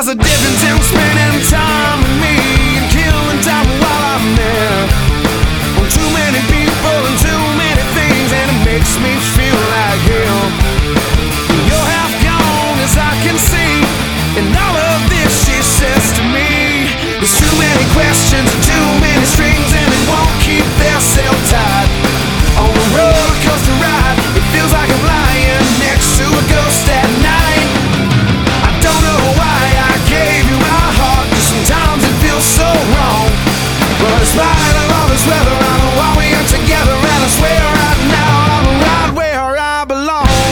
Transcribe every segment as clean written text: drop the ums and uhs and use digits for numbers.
There's a difference in spending time with me and killing time while I'm there. On too many people and too many things, and it makes me feel like hell. You're half gone as I can see, and all of this she says to me. There's too many questions and too many strings, and they won't keep their self tied. On the roller coaster ride, it feels like I'm lying next to a ghost at night. I don't know why I gave you my heart, 'cause sometimes it feels so wrong. But in spite of all this weather, I know why we are together, and I swear right now I'm right where I belong.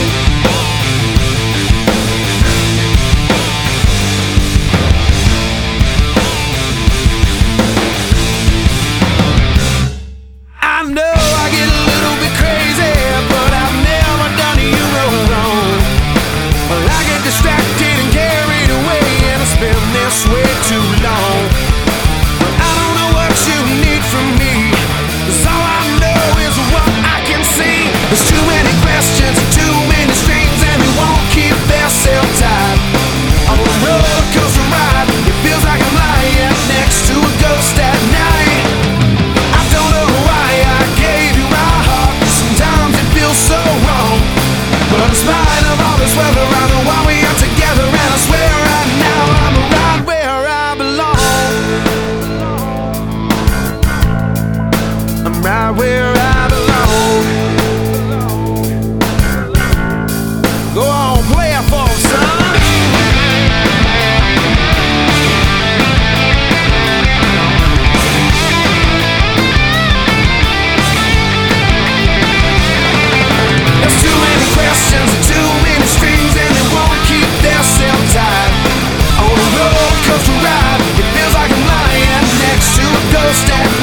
I know I get a little bit crazy, but I've never done you no wrong. Well, I get distracted and carried away, and I spend this way too long. But I don't know what you need from me, 'cause all I know is what I can see. There's too many questions and too many strings, and they won't keep their self tied. On a roller coaster ride, it feels like I'm lying next to a ghost at night. I don't know why I gave you my heart, 'cause sometimes it feels so wrong. But in spite of all this weather, I know why we are together, and I swear right now I'm right where I belong. I'm right where I belong. Go on, play it for me, son. There's too many questions and too many strings, and they won't keep their self tied. On a roller coaster ride, it feels like I'm lying next to a ghost at